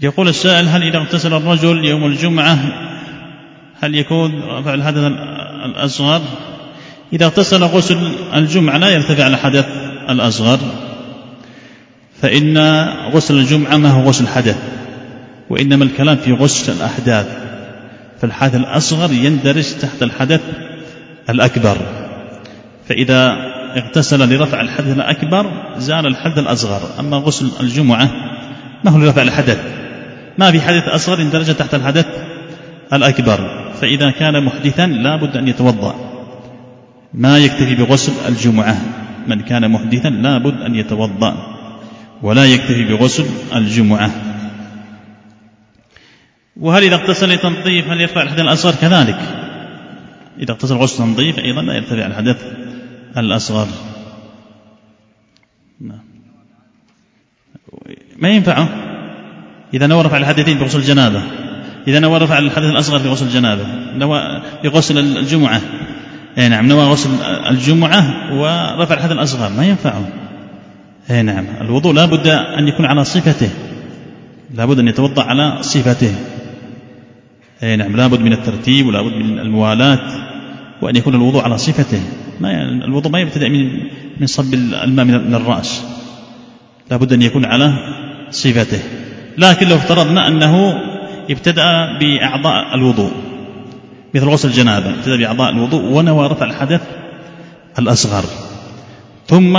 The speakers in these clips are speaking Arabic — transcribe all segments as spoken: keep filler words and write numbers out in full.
يقول السائل: هل إذا اغتسل الرجل يوم الجمعة هل يكون رفع الحدث الأصغر؟ إذا اغتسل غسل الجمعة لا يرتفع الحدث الأصغر، فإن غسل الجمعة ما هو غسل حدث، وإنما الكلام في غسل الأحداث، فالحدث الأصغر يندرج تحت الحدث الأكبر، فإذا اغتسل لرفع الحدث الأكبر زال الحدث الأصغر. أما غسل الجمعة ما هو لرفع الحدث، ما في حدث أصغر يندرج تحت الحدث الأكبر، فإذا كان محدثا لا بد أن يتوضأ، ما يكتفي بغسل الجمعة. من كان محدثا لا بد أن يتوضأ ولا يكتفي بغسل الجمعة. وهل إذا اغتسل لتنظيف هل يرفع الحدث الأصغر؟ كذلك إذا اغتسل غسل تنظيف أيضا لا يرتفع الحدث الأصغر. ما ينفعه إذا نوى رفع الحدثين بغسل الجنابة، إذا نوى رفع الحدث الأصغر في غسل الجنابة، نوى بغسل الجمعة، أي نعم، نوى غسل الجمعة ورفع الحدث الأصغر، ما ينفعه. أي نعم، الوضوء لا بد أن يكون على صفته، لا بد أن يتوضأ على صفته. أي نعم، لا بد من الترتيب ولا بد من الموالاة، وأن يكون الوضوء على صفته. ما الوضوء ما يبتدأ من من صب الماء من الرأس، لا بد أن يكون على صفته. لكن لو افترضنا أنه ابتدأ بأعضاء الوضوء مثل غسل الجنابة، ابتدأ بأعضاء الوضوء ونوى رفع الحدث الأصغر، ثم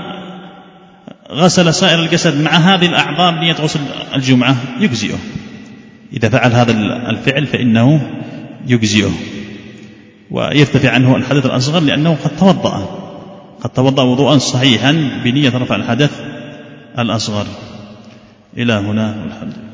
غسل سائر الجسد مع هذه الأعضاء بنية غسل الجمعة، يجزئه. إذا فعل هذا الفعل فإنه يجزئه ويرتفع عنه الحدث الأصغر، لأنه قد توضأ قد توضأ وضوءا صحيحا بنية رفع الحدث الأصغر. إلى هنا والحمد لله.